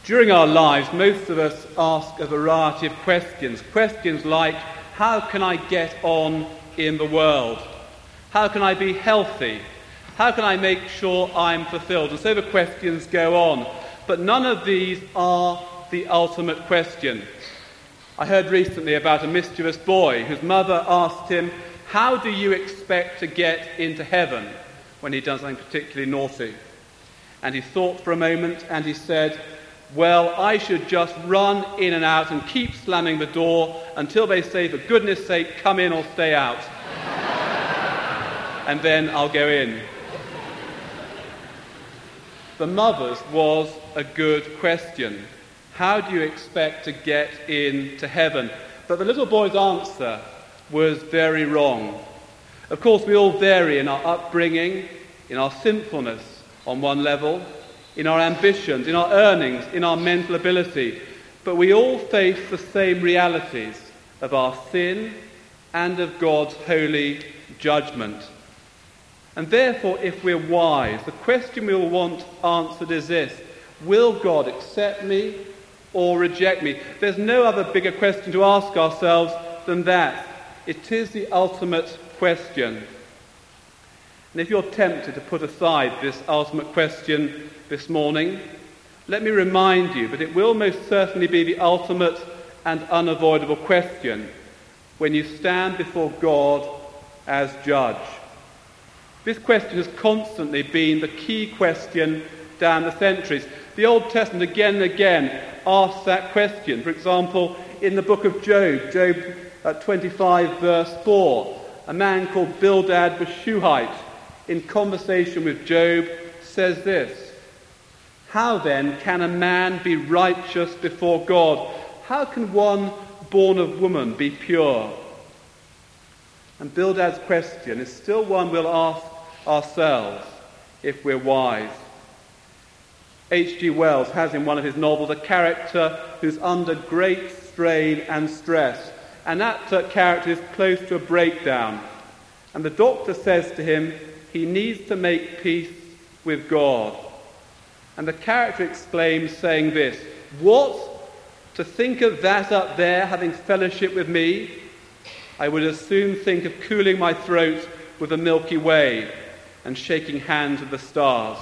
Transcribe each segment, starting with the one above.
During our lives, most of us ask a variety of questions. Questions like, how can I get on in the world? How can I be healthy? How can I make sure I'm fulfilled? And so the questions go on. But none of these are the ultimate question. I heard recently about a mischievous boy whose mother asked him, how do you expect to get into heaven when he'd done something particularly naughty? And he thought for a moment and he said, well, I should just run in and out and keep slamming the door until they say, for goodness sake, come in or stay out. And then I'll go in. The mother's was a good question. How do you expect to get into heaven? But the little boy's answer was very wrong. Of course, we all vary in our upbringing, in our sinfulness on one level, in our ambitions, in our earnings, in our mental ability. But we all face the same realities of our sin and of God's holy judgment. And therefore, if we're wise, the question we will want answered is this: will God accept me or reject me? There's no other bigger question to ask ourselves than that. It is the ultimate question. And if you're tempted to put aside this ultimate question this morning, let me remind you that it will most certainly be the ultimate and unavoidable question when you stand before God as judge. This question has constantly been the key question down the centuries. The Old Testament again and again asks that question. For example, in the book of Job, Job 25 verse 4, a man called Bildad the Shuhite, in conversation with Job, says this: how then can a man be righteous before God? How can one born of woman be pure? And Bildad's question is still one we'll ask ourselves if we're wise. H.G. Wells has in one of his novels a character who's under great strain and stress, and that character is close to a breakdown. And the doctor says to him he needs to make peace with God. And the character exclaims, saying this: what? To think of that up there having fellowship with me? I would as soon think of cooling my throat with the Milky Way and shaking hands with the stars.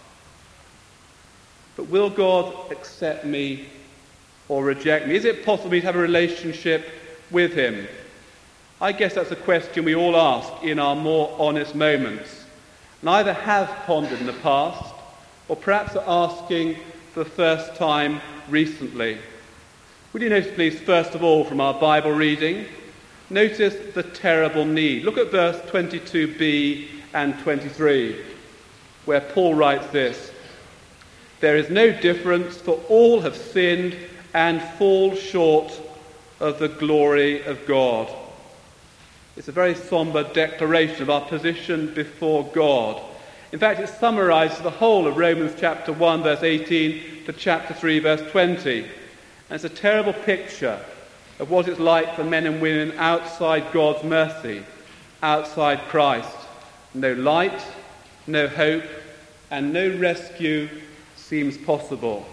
But will God accept me or reject me? Is it possible to have a relationship with him? I guess that's a question we all ask in our more honest moments, and either have pondered in the past or perhaps are asking for the first time recently. Would you notice, please, first of all, from our Bible reading, notice the terrible need. Look at verse 22b and 23, where Paul writes this: there is no difference, for all have sinned and fall short of the glory of God. It's a very somber declaration of our position before God. In fact, it summarizes the whole of Romans chapter 1, verse 18 to chapter 3, verse 20. And it's a terrible picture of what it's like for men and women outside God's mercy, outside Christ. No light, no hope, and no rescue seems possible.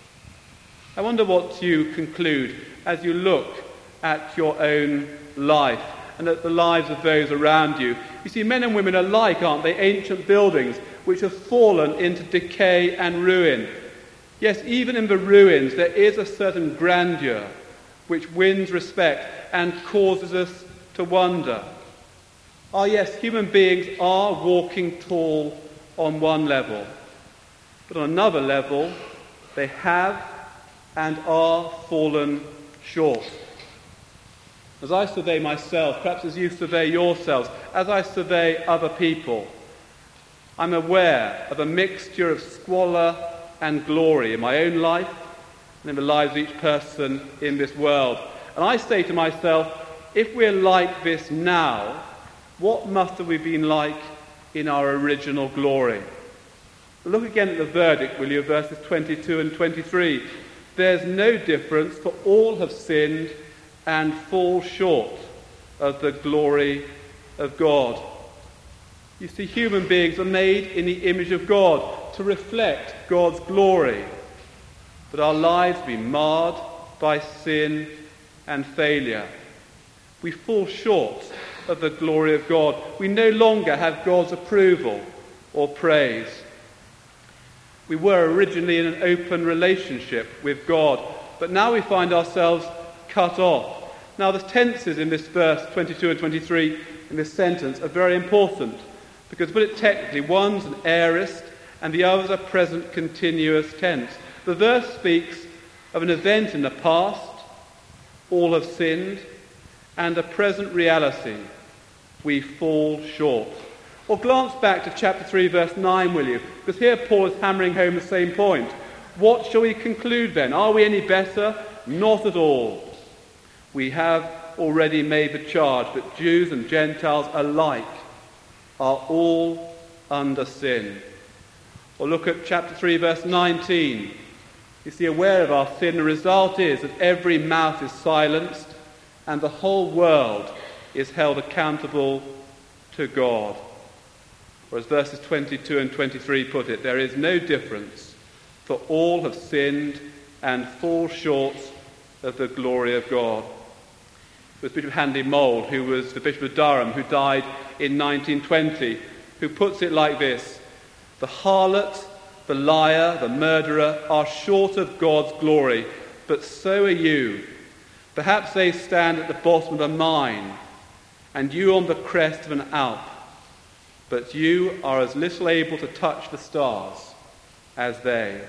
I wonder what you conclude as you look at your own life and at the lives of those around you. You see, men and women are like, aren't they, ancient buildings which have fallen into decay and ruin. Yes, even in the ruins there is a certain grandeur which wins respect and causes us to wonder. Ah, yes, human beings are walking tall on one level, but on another level they have and are fallen short. As I survey myself, perhaps as you survey yourselves, as I survey other people, I'm aware of a mixture of squalor and glory in my own life and in the lives of each person in this world. And I say to myself, if we're like this now, what must have we been like in our original glory? Look again at the verdict, will you, verses 22 and 23. There's no difference, for all have sinned and fall short of the glory of God. You see, human beings are made in the image of God to reflect God's glory. but our lives be marred by sin and failure. We fall short of the glory of God. We no longer have God's approval or praise. We were originally in an open relationship with God, but now we find ourselves cut off. Now the tenses in this verse 22 and 23 in this sentence are very important, because to put it technically, one's an aorist and the other's a present continuous tense. The verse speaks of an event in the past, all have sinned, and a present reality, we fall short. Or glance back to chapter 3, verse 9, will you? Because here Paul is hammering home the same point. What shall we conclude then? Are we any better? Not at all. We have already made the charge that Jews and Gentiles alike are all under sin. Or look at chapter 3, verse 19. You see, aware of our sin, the result is that every mouth is silenced and the whole world is held accountable to God. Or as verses 22 and 23 put it, there is no difference, for all have sinned and fall short of the glory of God. It was Bishop Handley Mould, who was the Bishop of Durham, who died in 1920, who puts it like this: the harlot, the liar, the murderer are short of God's glory, but so are you. Perhaps they stand at the bottom of a mine, and you on the crest of an Alp, but you are as little able to touch the stars as they.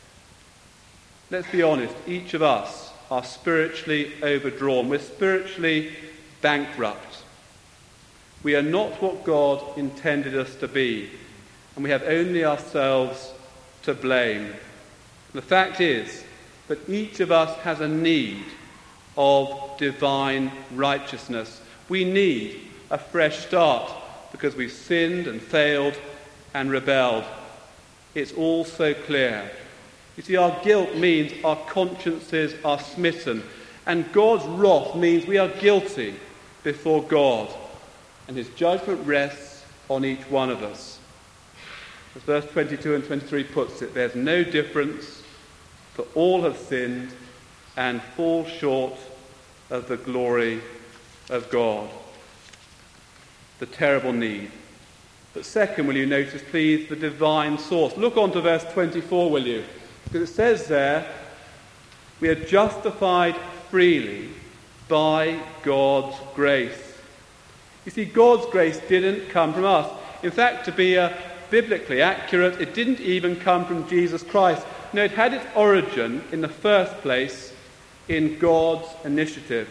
Let's be honest, each of us are spiritually overdrawn. We're spiritually bankrupt. We are not what God intended us to be, and we have only ourselves to blame. The fact is that each of us has a need of divine righteousness. We need a fresh start because we've sinned and failed and rebelled. It's all so clear. You see, our guilt means our consciences are smitten, and God's wrath means we are guilty before God, and his judgment rests on each one of us. As verse 22 and 23 puts it, there's no difference, for all have sinned and fall short of the glory of God. The terrible need. But second, will you notice, please, the divine source. Look on to verse 24, will you? Because it says there, we are justified freely by God's grace. You see, God's grace didn't come from us. In fact, to be biblically accurate, it didn't even come from Jesus Christ. No, it had its origin in the first place in God's initiative.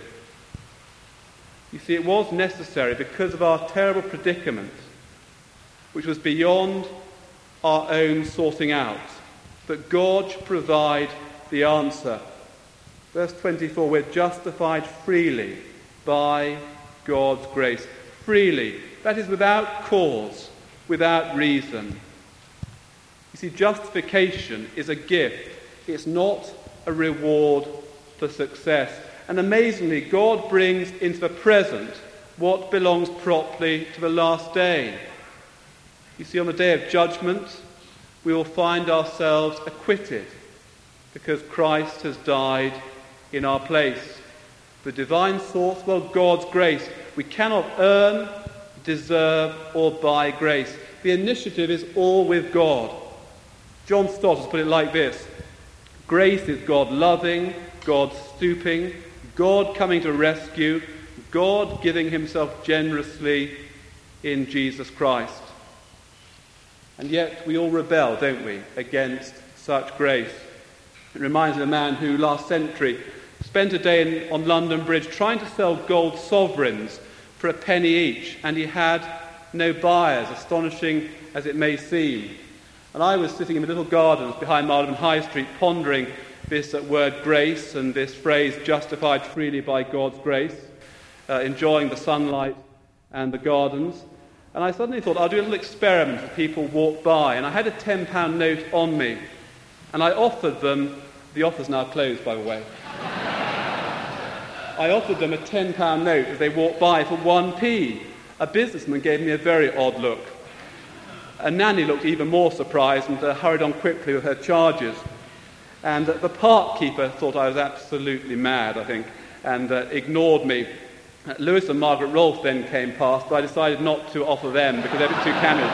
You see, it was necessary because of our terrible predicament, which was beyond our own sorting out, that God should provide the answer. Verse 24, we're justified freely by God's grace. Freely. That is without cause, without reason. You see, justification is a gift. It's not a reward for success. And amazingly, God brings into the present what belongs properly to the last day. You see, on the day of judgment, we will find ourselves acquitted because Christ has died in our place. The divine source, well, God's grace. We cannot earn, deserve, or buy grace. The initiative is all with God. John Stott has put it like this: grace is God loving, God stooping, God coming to rescue, God giving himself generously in Jesus Christ. And yet we all rebel, don't we, against such grace. It reminds me of a man who last century spent a day on London Bridge trying to sell gold sovereigns for a penny each, and he had no buyers, astonishing as it may seem. And I was sitting in the little gardens behind Marylebone High Street pondering this word grace and this phrase justified freely by God's grace, enjoying the sunlight and the gardens. And I suddenly thought, I'll do a little experiment if people walk by. And I had a £10 note on me. And I offered them, the offer's now closed, by the way. I offered them a £10 note as they walked by for 1p. A businessman gave me a very odd look. A nanny looked even more surprised and hurried on quickly with her charges. And the park keeper thought I was absolutely mad, I think, and ignored me. Lewis and Margaret Rolfe then came past, but I decided not to offer them because they were too candid.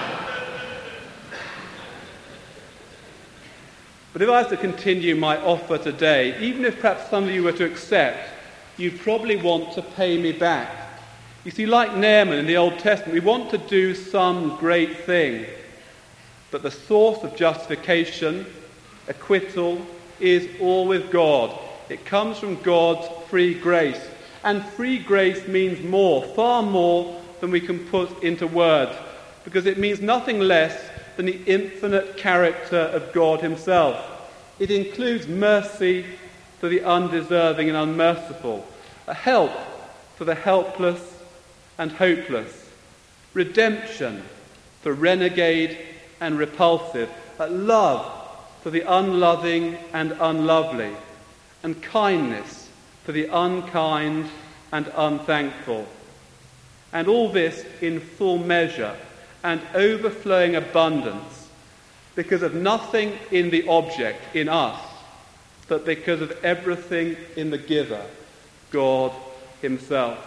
But if I was to continue my offer today, even if perhaps some of you were to accept, you'd probably want to pay me back. You see, like Naaman in the Old Testament, we want to do some great thing. But the source of justification, acquittal, is all with God. It comes from God's free grace. And free grace means more, far more than we can put into words, because it means nothing less than the infinite character of God himself. It includes mercy for the undeserving and unmerciful, a help for the helpless and hopeless, redemption for renegade and repulsive, a love for the unloving and unlovely, and kindness for the unkind and unthankful. And all this in full measure and overflowing abundance, because of nothing in the object, in us, but because of everything in the giver, God himself.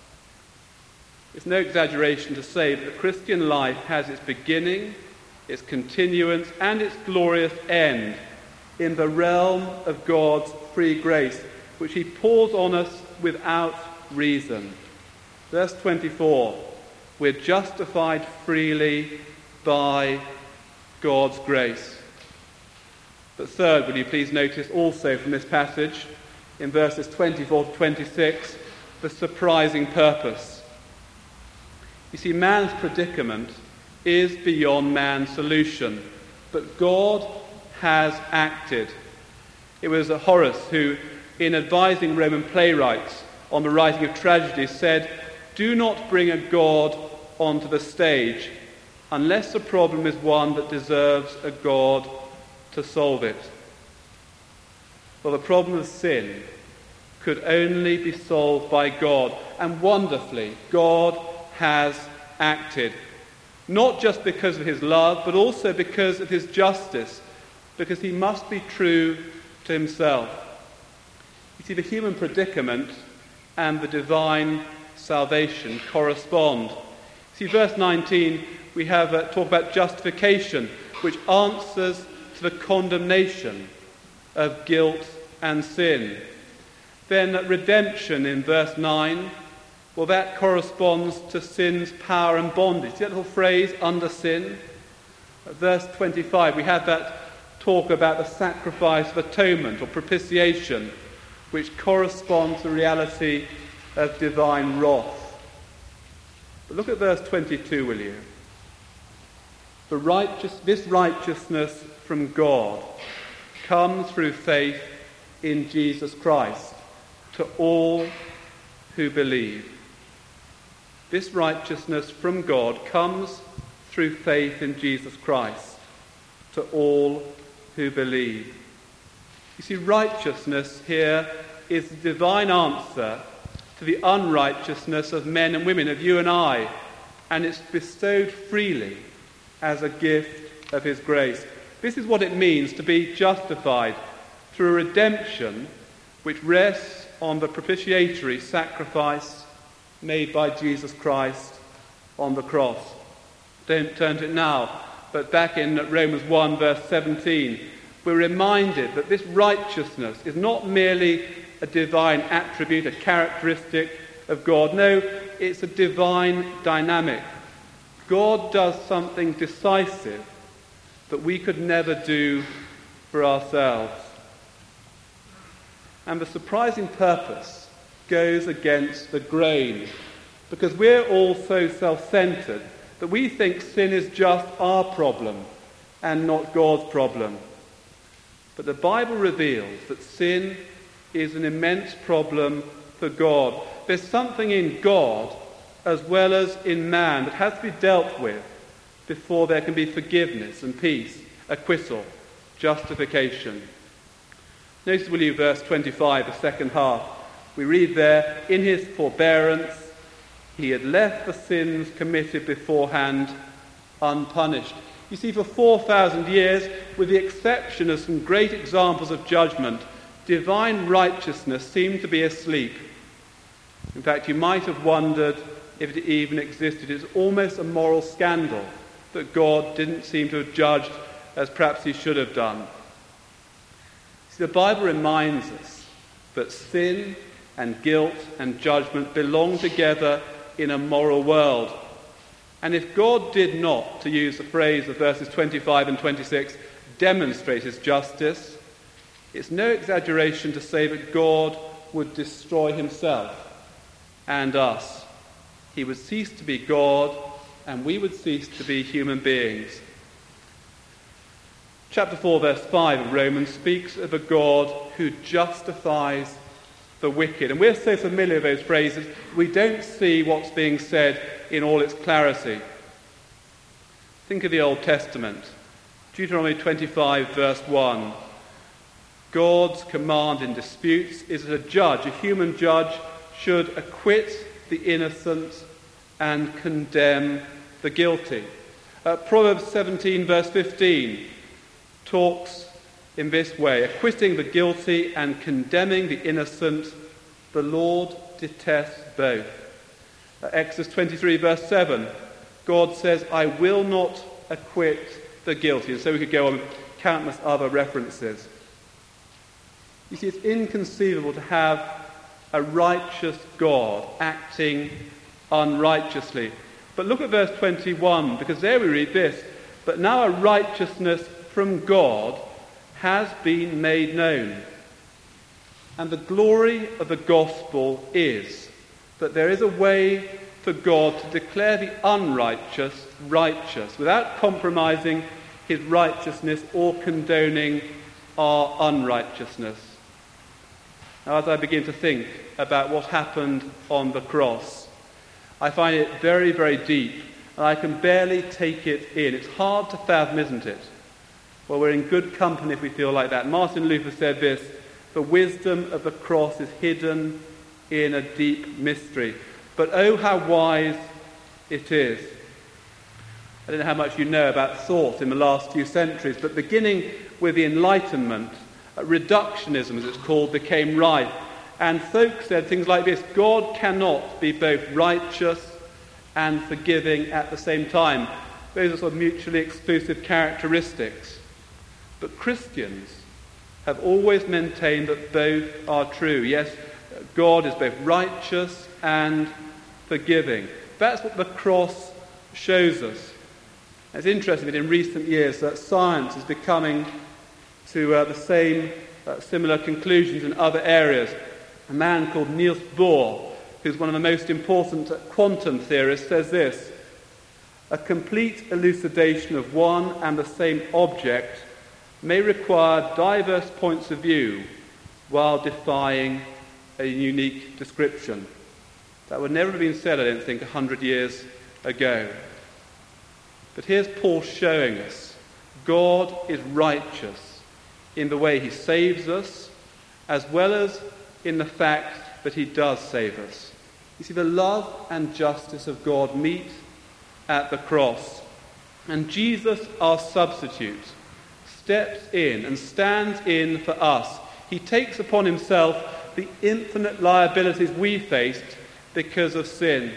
It's no exaggeration to say that the Christian life has its beginning, its continuance, and its glorious end in the realm of God's free grace, which he pours on us without reason. Verse 24, we're justified freely by God's grace. But third, will you please notice also from this passage, in verses 24 to 26, the surprising purpose. You see, man's predicament is beyond man's solution, but God has acted. It was Horace who, in advising Roman playwrights on the writing of tragedies, said, "Do not bring a god onto the stage unless the problem is one that deserves a god to solve it." Well, the problem of sin could only be solved by God, and wonderfully, God has acted, not just because of his love, but also because of his justice, because he must be true to himself. You see, the human predicament and the divine salvation correspond. See, verse 19, we have talk about justification, which answers to the condemnation of guilt and sin. Then redemption in verse 9, well, that corresponds to sin's power and bondage. See that little phrase, under sin? At verse 25, we have that talk about the sacrifice of atonement or propitiation, which corresponds to the reality of divine wrath. But look at verse 22, will you? This righteousness from God comes through faith in Jesus Christ to all who believe. This righteousness from God comes through faith in Jesus Christ to all who believe. You see, righteousness here is the divine answer to the unrighteousness of men and women, of you and I, and it's bestowed freely as a gift of his grace. This is what it means to be justified through a redemption which rests on the propitiatory sacrifice made by Jesus Christ on the cross. Don't turn to it now, but back in Romans 1 verse 17, we're reminded that this righteousness is not merely a divine attribute, a characteristic of God. No, it's a divine dynamic. God does something decisive that we could never do for ourselves. And the surprising purpose goes against the grain, because we're all so self-centered that we think sin is just our problem and not God's problem. But the Bible reveals that sin is an immense problem for God. There's something in God as well as in man that has to be dealt with before there can be forgiveness and peace, acquittal, justification. Notice, will you, verse 25, the second half. We read there, in his forbearance, he had left the sins committed beforehand unpunished. You see, for 4,000 years, with the exception of some great examples of judgment, divine righteousness seemed to be asleep. In fact, you might have wondered if it even existed. It's almost a moral scandal that God didn't seem to have judged as perhaps he should have done. See, the Bible reminds us that sin and guilt and judgment belong together in a moral world. And if God did not, to use the phrase of verses 25 and 26, demonstrate his justice, it's no exaggeration to say that God would destroy himself and us. He would cease to be God, and we would cease to be human beings. Chapter 4, verse 5 of Romans speaks of a God who justifies the wicked. And we're so familiar with those phrases, we don't see what's being said in all its clarity. Think of the Old Testament. Deuteronomy 25, verse 1. God's command in disputes is that a judge, a human judge, should acquit the innocent and condemn the guilty. Proverbs 17, verse 15, talks in this way: acquitting the guilty and condemning the innocent, the Lord detests both. Exodus 23, verse 7, God says, I will not acquit the guilty. And so we could go on with countless other references. You see, it's inconceivable to have a righteous God acting unrighteously. But look at verse 21, because there we read this: but now a righteousness from God has been made known. And the glory of the gospel is that there is a way for God to declare the unrighteous righteous without compromising his righteousness or condoning our unrighteousness. Now, as I begin to think about what happened on the cross, I find it very, very deep, and I can barely take it in. It's hard to fathom, isn't it? Well, we're in good company if we feel like that. Martin Luther said this: the wisdom of the cross is hidden in a deep mystery. But oh, how wise it is. I don't know how much you know about thought in the last few centuries, but beginning with the Enlightenment, reductionism, as it's called, became rife. And folk said things like this: God cannot be both righteous and forgiving at the same time. Those are sort of mutually exclusive characteristics. But Christians have always maintained that both are true. Yes, God is both righteous and forgiving. That's what the cross shows us. It's interesting that in recent years that science is becoming to the same similar conclusions in other areas. A man called Niels Bohr, who's one of the most important quantum theorists, says this: a complete elucidation of one and the same object may require diverse points of view while defying a unique description. That would never have been said, I don't think, 100 years ago. But here's Paul showing us God is righteous in the way he saves us, as well as in the fact that he does save us. You see, the love and justice of God meet at the cross. And Jesus, our substitute, steps in and stands in for us. He takes upon himself the infinite liabilities we faced because of sin.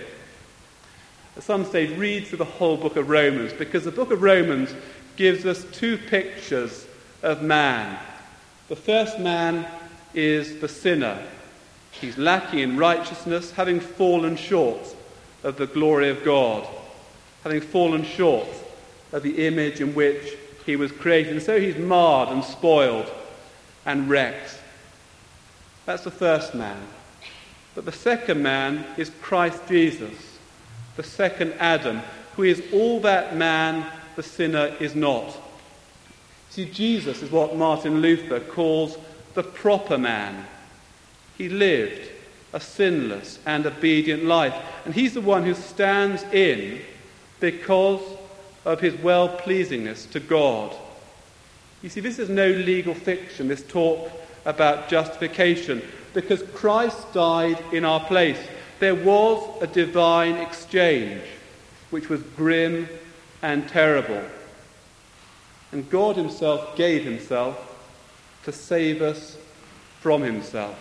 At some stage, read through the whole book of Romans, because the book of Romans gives us two pictures of man. The first man is the sinner. He's lacking in righteousness, having fallen short of the glory of God, having fallen short of the image in which he was created. And so he's marred and spoiled and wrecked. That's the first man. But the second man is Christ Jesus, the second Adam, who is all that man the sinner is not. See, Jesus is what Martin Luther calls the proper man. He lived a sinless and obedient life, and he's the one who stands in because of his well-pleasingness to God. You see, this is no legal fiction, this talk about justification, because Christ died in our place. There was a divine exchange which was grim and terrible. And God himself gave himself to save us from himself.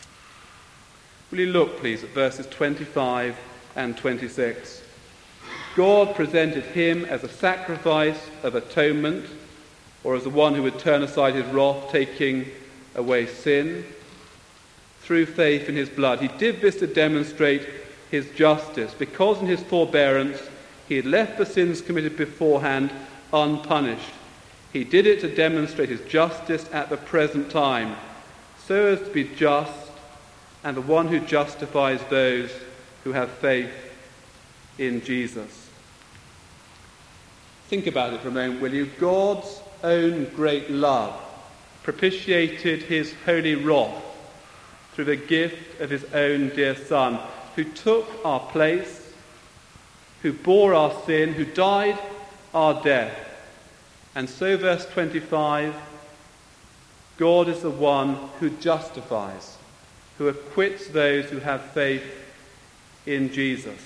Will you look, please, at verses 25 and 26? God presented him as a sacrifice of atonement, or as the one who would turn aside his wrath, taking away sin, through faith in his blood. He did this to demonstrate his justice, because in his forbearance he had left the sins committed beforehand unpunished. He did it to demonstrate his justice at the present time, so as to be just and the one who justifies those who have faith in Jesus. Think about it for a moment, will you? God's own great love propitiated his holy wrath through the gift of his own dear Son, who took our place, who bore our sin, who died our death. And so, verse 25, God is the one who justifies, who acquits those who have faith in Jesus.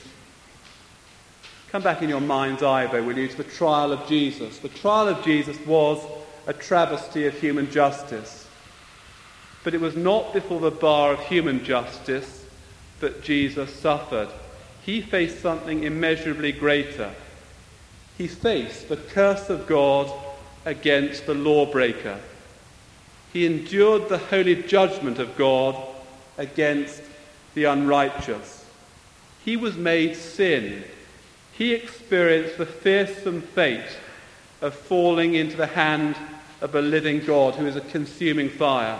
Come back in your mind's eye, though, will you, to the trial of Jesus. The trial of Jesus was a travesty of human justice. But it was not before the bar of human justice that Jesus suffered. He faced something immeasurably greater. He faced the curse of God against the lawbreaker. He endured the holy judgment of God against the unrighteous. He was made sin. He experienced the fearsome fate of falling into the hand of a living God who is a consuming fire.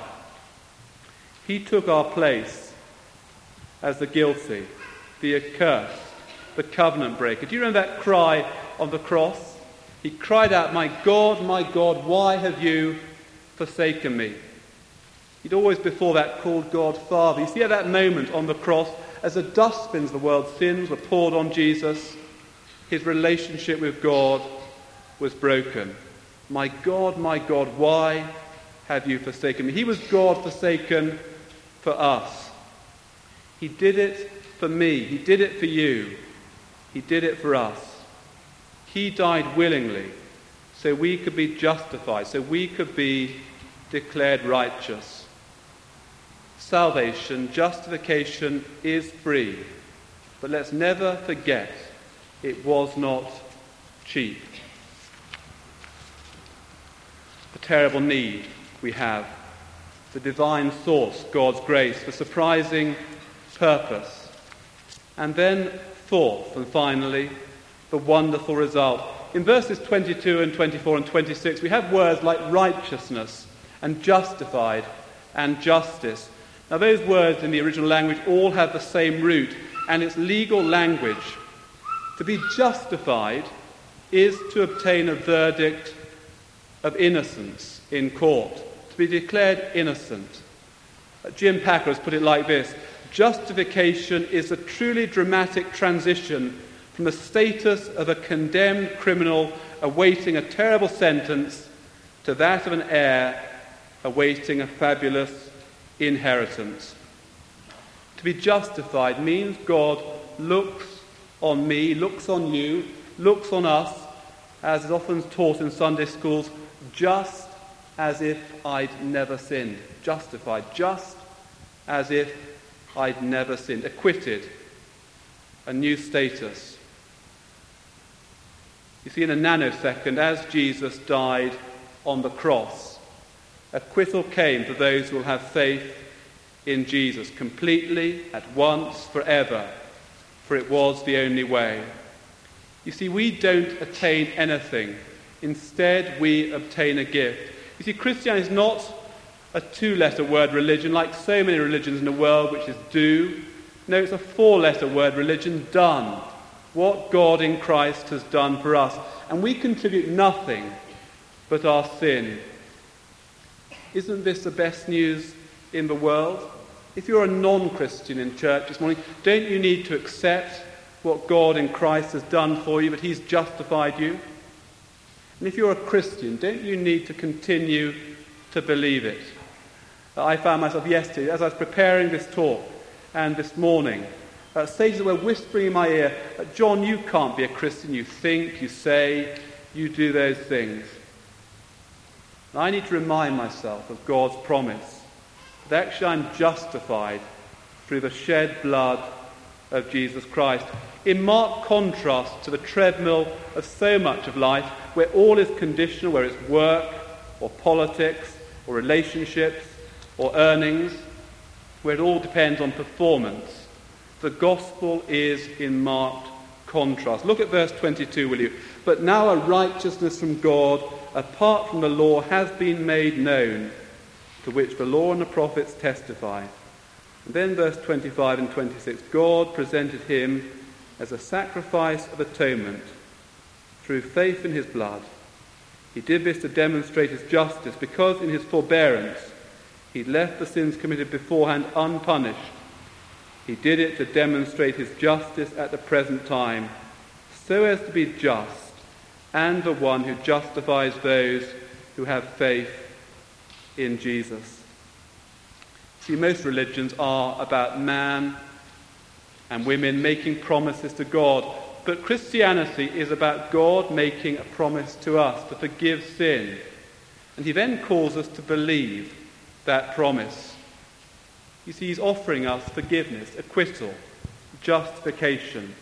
He took our place as the guilty, the accursed, the covenant breaker. Do you remember that cry on the cross? He cried out, my God, why have you forsaken me?" He'd always before that called God Father. You see, at that moment on the cross, as the dustbins of the world's sins were poured on Jesus, his relationship with God was broken. My God, why have you forsaken me?" He was God forsaken for us. He did it for me. He did it for you. He did it for us. He died willingly so we could be justified, so we could be declared righteous. Salvation, justification is free, but let's never forget it was not cheap. The terrible need we have, the divine source, God's grace, the surprising purpose, and then fourth and finally, the wonderful result. In verses 22 and 24 and 26, we have words like righteousness and justified and justice. Now, those words in the original language all have the same root, and it's legal language. To be justified is to obtain a verdict of innocence in court, to be declared innocent. Jim Packer has put it like this: justification is a truly dramatic transition from the status of a condemned criminal awaiting a terrible sentence to that of an heir awaiting a fabulous inheritance. To be justified means God looks on me, looks on you, looks on us, as is often taught in Sunday schools, just as if I'd never sinned. Justified, just as if I'd never sinned. Acquitted, a new status. You see, in a nanosecond, as Jesus died on the cross, acquittal came for those who will have faith in Jesus, completely, at once, forever, for it was the only way. You see, we don't attain anything. Instead, we obtain a gift. You see, Christianity is not a two-letter word religion like so many religions in the world, which is do. No, it's a four-letter word religion, done. What God in Christ has done for us. And we contribute nothing but our sin. Isn't this the best news in the world? If you're a non-Christian in church this morning, don't you need to accept what God in Christ has done for you, that he's justified you? And if you're a Christian, don't you need to continue to believe it? I found myself yesterday, as I was preparing this talk, and this morning, sages were whispering in my ear, "John, you can't be a Christian. You think, you say, you do those things." And I need to remind myself of God's promise that actually I'm justified through the shed blood of Jesus Christ, in marked contrast to the treadmill of so much of life where all is conditional, where it's work or politics or relationships or earnings, where it all depends on performance. The gospel is in marked contrast. Look at verse 22, will you? But now a righteousness from God, apart from the law, has been made known, to which the law and the prophets testify. And then verse 25 and 26, God presented him as a sacrifice of atonement through faith in his blood. He did this to demonstrate his justice, because in his forbearance he left the sins committed beforehand unpunished. He did it to demonstrate his justice at the present time, so as to be just and the one who justifies those who have faith in Jesus. See, most religions are about man and women making promises to God, but Christianity is about God making a promise to us to forgive sin. And he then calls us to believe that promise. You see, he's offering us forgiveness, acquittal, justification.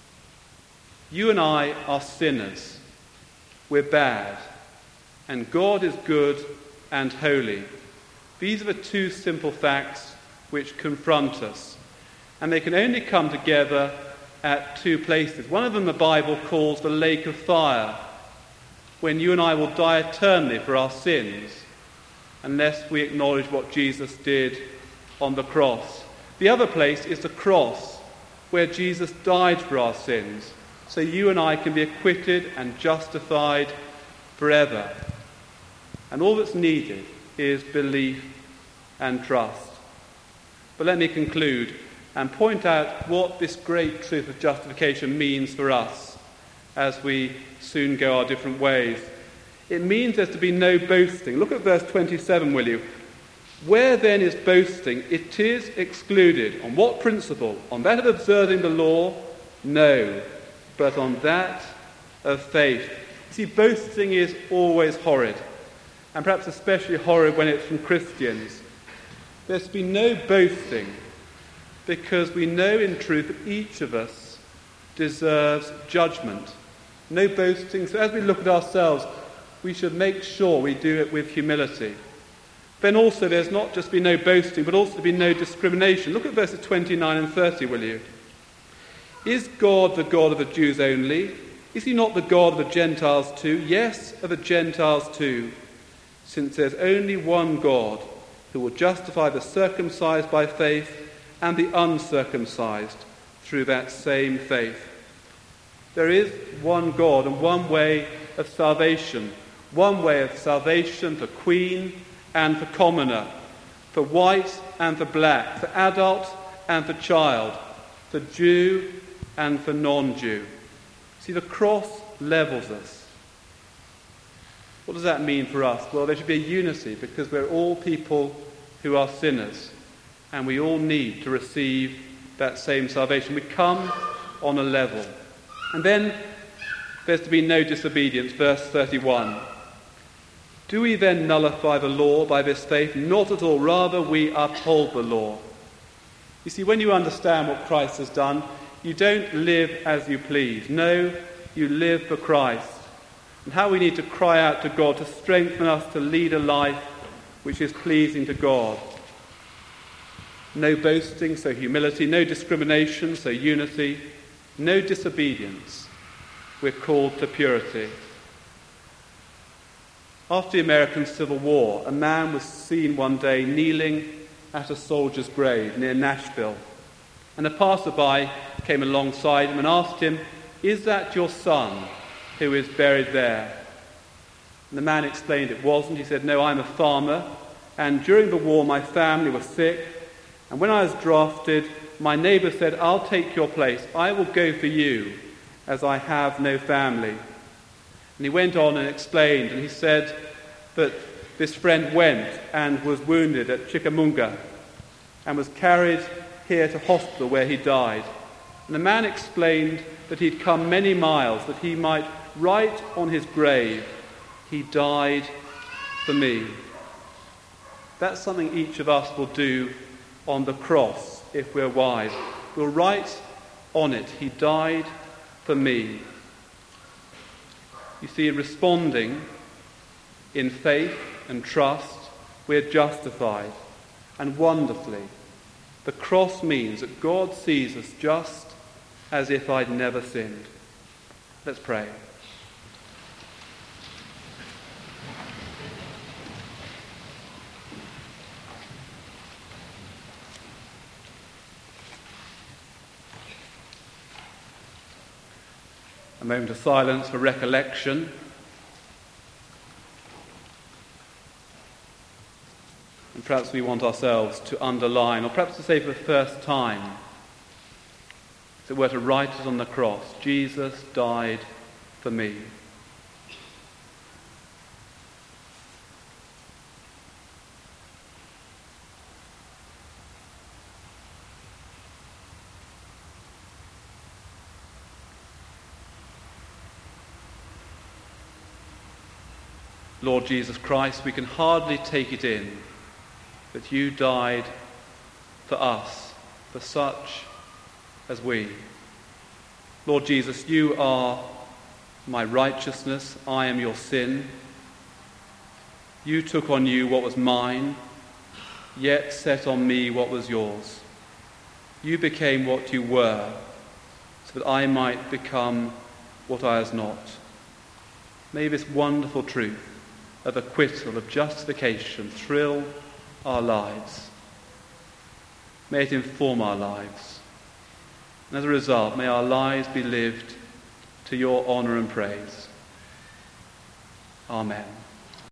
You and I are sinners. We're bad. And God is good and holy. These are the two simple facts which confront us. And they can only come together at two places. One of them the Bible calls the lake of fire, when you and I will die eternally for our sins, unless we acknowledge what Jesus did on the cross. The other place is the cross, where Jesus died for our sins, so you and I can be acquitted and justified forever. And all that's needed is belief and trust. But let me conclude and point out what this great truth of justification means for us as we soon go our different ways. It means there's to be no boasting. Look at verse 27, will you? Where then is boasting? It is excluded. On what principle? On that of observing the law? No, but on that of faith. See, boasting is always horrid, and perhaps especially horrid when it's from Christians. There's to be no boasting, because we know in truth that each of us deserves judgment. No boasting. So as we look at ourselves, we should make sure we do it with humility. Then also there's not just be no boasting, but also to be no discrimination. Look at verses 29 and 30, will you? Is God the God of the Jews only? Is he not the God of the Gentiles too? Yes, of the Gentiles too, since there's only one God who will justify the circumcised by faith and the uncircumcised through that same faith. There is one God and one way of salvation. One way of salvation for queen and for commoner, for white and for black, for adult and for child, for Jew and for non-Jew. See, the cross levels us. What does that mean for us? Well, there should be a unity, because we're all people who are sinners, and we all need to receive that same salvation. We come on a level. And then there's to be no disobedience, verse 31. Do we then nullify the law by this faith? Not at all. Rather, we uphold the law. You see, when you understand what Christ has done, you don't live as you please. No, you live for Christ. And how we need to cry out to God to strengthen us to lead a life which is pleasing to God. No boasting, so humility. No discrimination, so unity. No disobedience. We're called to purity. After the American Civil War, a man was seen one day kneeling at a soldier's grave near Nashville. And a passerby came alongside him and asked him, "Is that your son who is buried there?" And the man explained it wasn't. He said, "No, I'm a farmer, and during the war my family was sick, and when I was drafted, my neighbour said, 'I'll take your place. I will go for you, as I have no family.'" And he went on and explained, and he said that this friend went and was wounded at Chickamauga and was carried here to hospital where he died. And the man explained that he'd come many miles that he might write on his grave, "He died for me. That's something each of us will do on the cross if we're wise. We'll write on it, he died for me. You see, in responding in faith and trust, we're justified. And wonderfully, the cross means that God sees us just as if I'd never sinned. Let's pray. A moment of silence for recollection. And perhaps we want ourselves to underline, or perhaps to say for the first time, as it were, to write it on the cross, Jesus died for me. Lord Jesus Christ, we can hardly take it in that you died for us, for such as we. Lord Jesus, you are my righteousness, I am your sin. You took on you what was mine, yet set on me what was yours. You became what you were, so that I might become what I was not. May this wonderful truth of acquittal, of justification, thrill our lives. May it inform our lives. And as a result, may our lives be lived to your honour and praise. Amen.